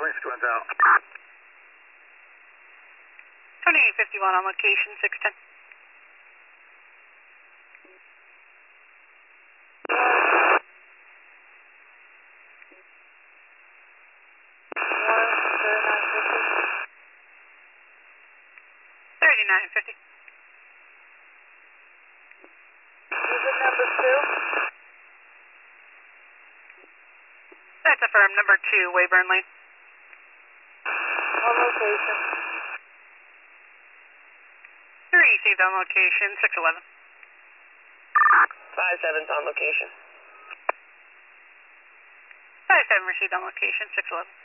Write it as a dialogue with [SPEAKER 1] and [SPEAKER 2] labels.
[SPEAKER 1] Lynx, twins out.
[SPEAKER 2] 2851 on location, 610. $39.50.
[SPEAKER 3] Unit number 2.
[SPEAKER 2] That's affirmed. Number 2, Weyburn Lane.
[SPEAKER 3] On location.
[SPEAKER 2] 3 received on location, 611.
[SPEAKER 4] 5-7's on location.
[SPEAKER 2] 57 received on location, 611.